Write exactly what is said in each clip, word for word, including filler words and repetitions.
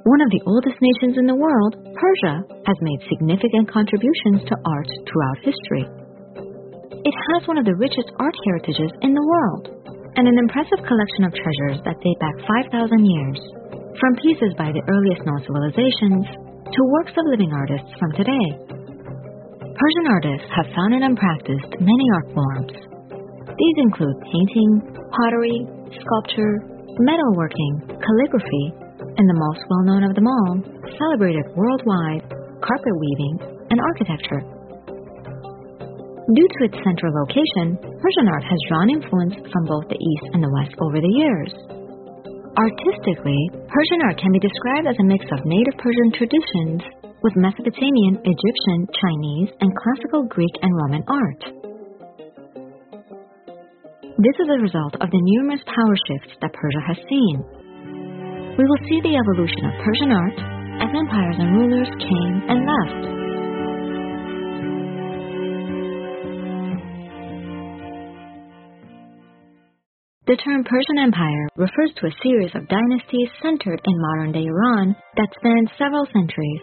One of the oldest nations in the world, Persia has made significant contributions to art throughout history. It has one of the richest art heritages in the world, and an impressive collection of treasures that date back five thousand years, from pieces by the earliest known civilizations to works of living artists from today. Persian artists have founded and practiced many art forms. These include painting, pottery, sculpture, metalworking, calligraphy, and the most well-known of them all, celebrated worldwide, carpet weaving and architecture. Due to its central location, Persian art has drawn influence from both the East and the West over the years. Artistically, Persian art can be described as a mix of native Persian traditions with Mesopotamian, Egyptian, Chinese, and classical Greek and Roman art. This is a result of the numerous power shifts that Persia has seen. We will see the evolution of Persian art as empires and rulers came and left. The term Persian Empire refers to a series of dynasties centered in modern-day Iran that spanned several centuries.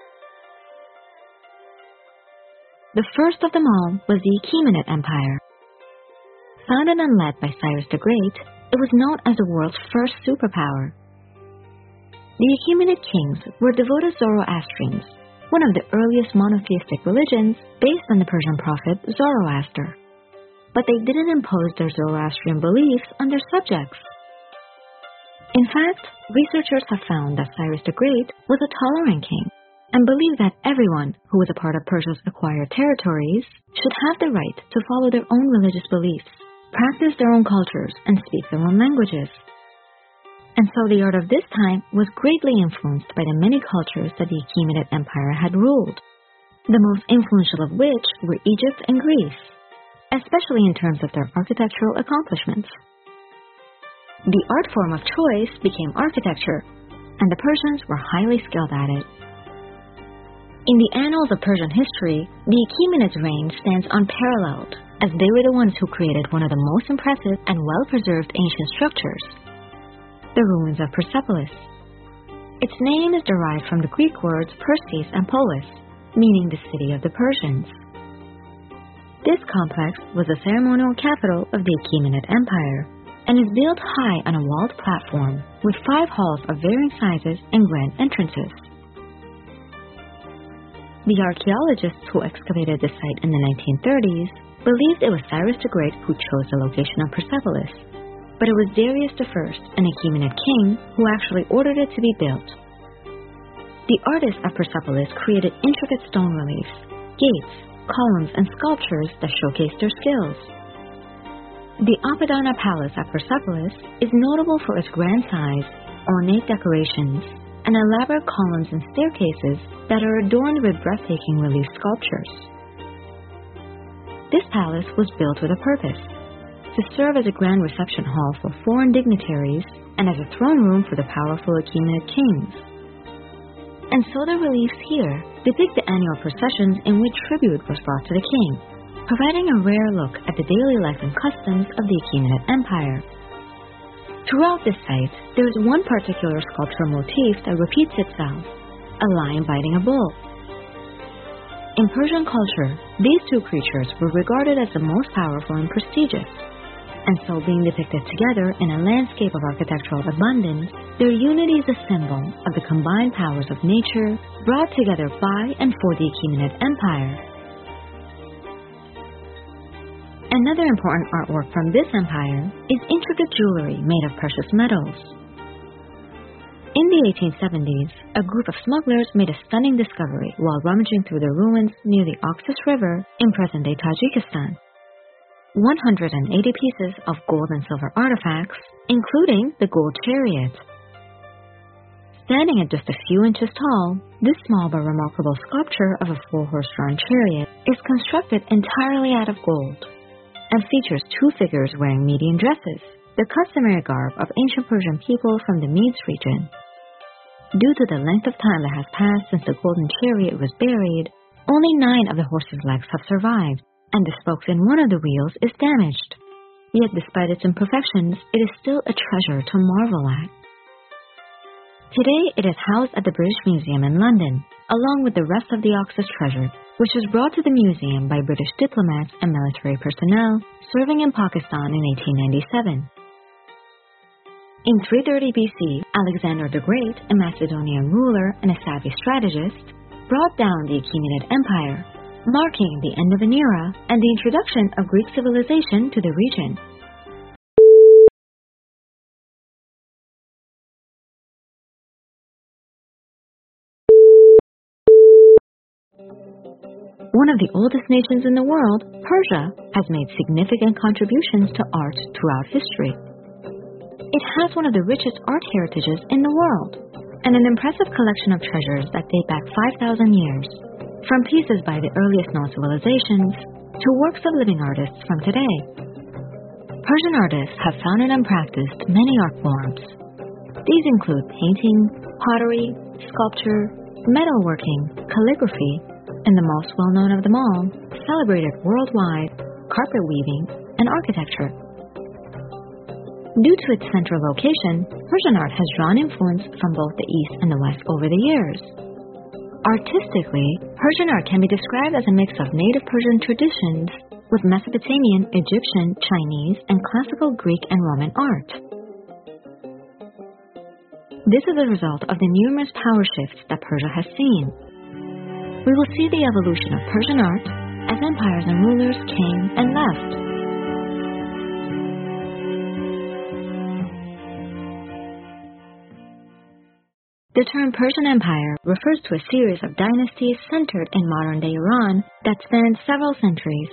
The first of them all was the Achaemenid Empire. Founded and led by Cyrus the Great, it was known as the world's first superpower. The Achaemenid kings were devoted Zoroastrians, one of the earliest monotheistic religions based on the Persian prophet Zoroaster. But they didn't impose their Zoroastrian beliefs on their subjects. In fact, researchers have found that Cyrus the Great was a tolerant king and believed that everyone who was a part of Persia's acquired territories should have the right to follow their own religious beliefs, practice their own cultures, and speak their own languages. And so the art of this time was greatly influenced by the many cultures that the Achaemenid Empire had ruled, the most influential of which were Egypt and Greece, especially in terms of their architectural accomplishments. The art form of choice became architecture, and the Persians were highly skilled at it. In the annals of Persian history, the Achaemenids' reign stands unparalleled, as they were the ones who created one of the most impressive and well-preserved ancient structures, the ruins of Persepolis. Its name is derived from the Greek words Persis and Polis, meaning the city of the Persians. This complex was the ceremonial capital of the Achaemenid Empire and is built high on a walled platform with five halls of varying sizes and grand entrances. The archaeologists who excavated the site in the nineteen thirties believed it was Cyrus the Great who chose the location of Persepolis, but it was Darius the First, an Achaemenid king, who actually ordered it to be built. The artists of Persepolis created intricate stone reliefs, gates, columns, and sculptures that showcase their skills. The Apadana Palace at Persepolis is notable for its grand size, ornate decorations, and elaborate columns and staircases that are adorned with breathtaking relief sculptures. This palace was built with a purpose: to serve as a grand reception hall for foreign dignitaries and as a throne room for the powerful Achaemenid kings. And so the reliefs here depict the annual processions in which tribute was brought to the king, providing a rare look at the daily life and customs of the Achaemenid Empire. Throughout this site, there is one particular sculptural motif that repeats itself: a lion biting a bull. In Persian culture, these two creatures were regarded as the most powerful and prestigious, and so being depicted together in a landscape of architectural abundance, their unity is a symbol of the combined powers of nature brought together by and for the Achaemenid Empire. Another important artwork from this empire is intricate jewelry made of precious metals. In the eighteen seventies, a group of smugglers made a stunning discovery while rummaging through the ruins near the Oxus River in present-day Tajikistan. one hundred eighty pieces of gold and silver artifacts, including the gold chariot. Standing at just a few inches tall, this small but remarkable sculpture of a four-horse-drawn chariot is constructed entirely out of gold and features two figures wearing Median dresses, the customary garb of ancient Persian people from the Medes region. Due to the length of time that has passed since the golden chariot was buried, only nine of the horse's legs have survived, and the spokes in one of the wheels is damaged. Yet despite its imperfections, it is still a treasure to marvel at. Today, it is housed at the British Museum in London, along with the rest of the Oxus treasure, which was brought to the museum by British diplomats and military personnel serving in Pakistan in eighteen ninety-seven. In three thirty B C, Alexander the Great, a Macedonian ruler and a savvy strategist, brought down the Achaemenid Empire, marking the end of an era and the introduction of Greek civilization to the region. One of the oldest nations in the world, Persia, has made significant contributions to art throughout history. It has one of the richest art heritages in the world, and an impressive collection of treasures that date back five thousand years, from pieces by the earliest known civilizations to works of living artists from today. Persian artists have founded and practiced many art forms. These include painting, pottery, sculpture, metalworking, calligraphy, and the most well-known of them all, celebrated worldwide, carpet weaving and architecture. Due to its central location, Persian art has drawn influence from both the East and the West over the years. Artistically, Persian art can be described as a mix of native Persian traditions with Mesopotamian, Egyptian, Chinese, and classical Greek and Roman art. This is a result of the numerous power shifts that Persia has seen. We will see the evolution of Persian art as empires and rulers came and left. The term Persian Empire refers to a series of dynasties centered in modern-day Iran that spanned several centuries.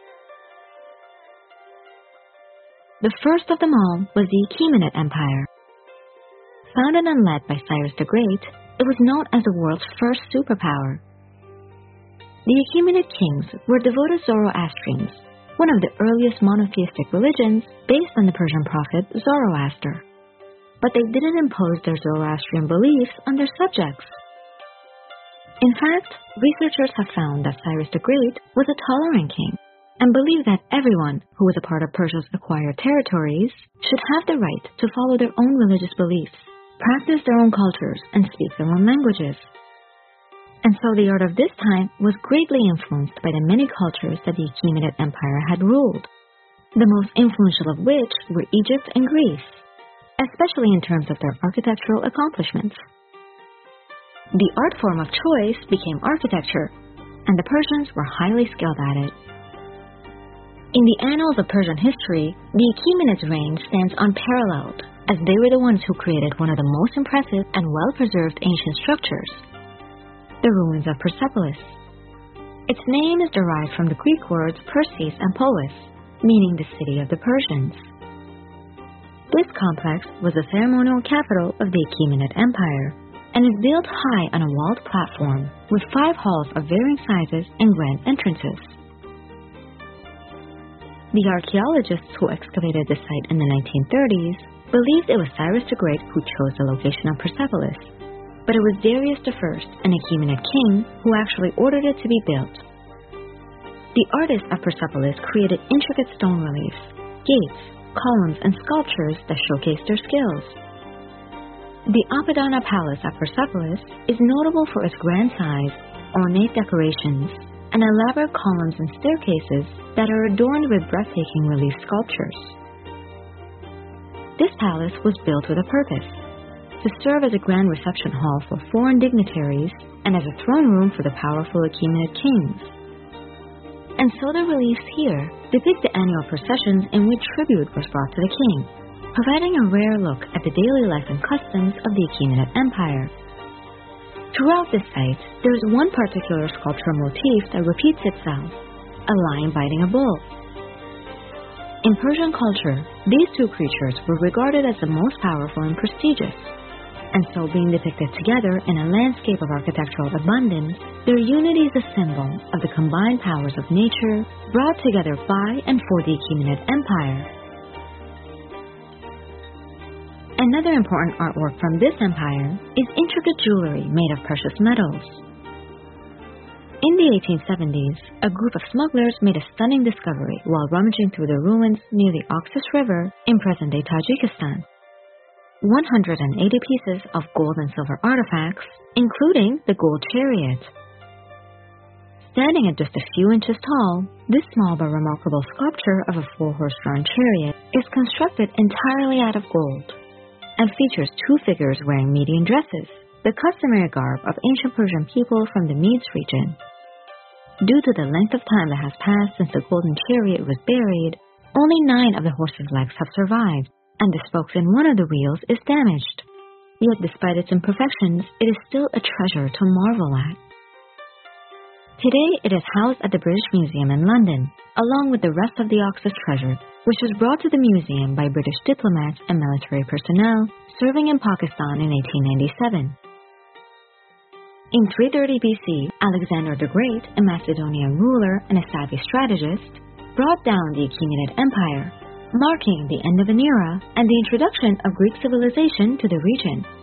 The first of them all was the Achaemenid Empire. Founded and led by Cyrus the Great, it was known as the world's first superpower. The Achaemenid kings were devoted Zoroastrians, one of the earliest monotheistic religions based on the Persian prophet Zoroaster. But they didn't impose their Zoroastrian beliefs on their subjects. In fact, researchers have found that Cyrus the Great was a tolerant king and believed that everyone who was a part of Persia's acquired territories should have the right to follow their own religious beliefs, practice their own cultures, and speak their own languages. And so the art of this time was greatly influenced by the many cultures that the Achaemenid Empire had ruled, the most influential of which were Egypt and Greece, especially in terms of their architectural accomplishments. The art form of choice became architecture, and the Persians were highly skilled at it. In the annals of Persian history, the Achaemenids' reign stands unparalleled, as they were the ones who created one of the most impressive and well-preserved ancient structures, the ruins of Persepolis. Its name is derived from the Greek words Persis and Polis, meaning the city of the Persians. This complex was the ceremonial capital of the Achaemenid Empire and is built high on a walled platform with five halls of varying sizes and grand entrances. The archaeologists who excavated the site in the nineteen thirties believed it was Cyrus the Great who chose the location of Persepolis, but it was Darius the First, an Achaemenid king, who actually ordered it to be built. The artists of Persepolis created intricate stone reliefs, gates, columns, and sculptures that showcased their skills. The Apadana Palace at Persepolis is notable for its grand size, ornate decorations, and elaborate columns and staircases that are adorned with breathtaking relief sculptures. This palace was built with a purpose: to serve as a grand reception hall for foreign dignitaries and as a throne room for the powerful Achaemenid kings. And so the reliefs here depict the annual processions in which tribute was brought to the king, providing a rare look at the daily life and customs of the Achaemenid Empire. Throughout this site, there is one particular sculptural motif that repeats itself: a lion biting a bull. In Persian culture, these two creatures were regarded as the most powerful and prestigious, and so being depicted together in a landscape of architectural abundance, their unity is a symbol of the combined powers of nature brought together by and for the Achaemenid Empire. Another important artwork from this empire is intricate jewelry made of precious metals. In the eighteen seventies, a group of smugglers made a stunning discovery while rummaging through the ruins near the Oxus River in present-day Tajikistan. one hundred eighty pieces of gold and silver artifacts, including the gold chariot. Standing at just a few inches tall, this small but remarkable sculpture of a four-horse-drawn chariot is constructed entirely out of gold and features two figures wearing Median dresses, the customary garb of ancient Persian people from the Medes region. Due to the length of time that has passed since the golden chariot was buried, only nine of the horse's legs have survived, and the spokes in one of the wheels is damaged. Yet despite its imperfections, it is still a treasure to marvel at. Today, it is housed at the British Museum in London, along with the rest of the Oxus treasure, which was brought to the museum by British diplomats and military personnel serving in Pakistan in eighteen ninety-seven. In three thirty B C, Alexander the Great, a Macedonian ruler and a savvy strategist, brought down the Achaemenid Empire, marking the end of an era and the introduction of Greek civilization to the region.